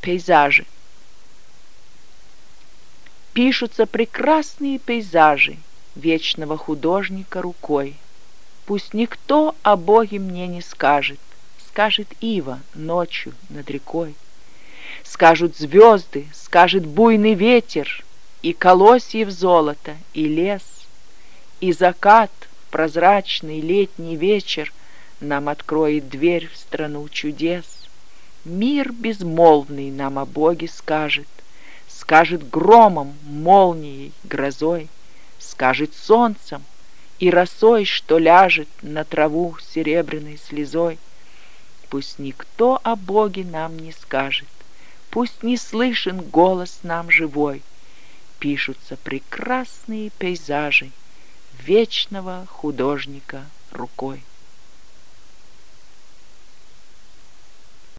Пейзажи. Пишутся прекрасные пейзажи вечного художника рукой. Пусть никто о Боге мне не скажет, скажет ива ночью над рекой. Скажут звезды, скажет буйный ветер, и колосьев золото, и лес, и закат в прозрачный летний вечер нам откроет дверь в страну чудес. Мир безмолвный нам о Боге скажет, скажет громом, молнией, грозой, скажет солнцем и росой, что ляжет на траву серебряной слезой. Пусть никто о Боге нам не скажет, пусть не слышен голос нам живой. Пишутся прекрасные пейзажи вечного художника рукой.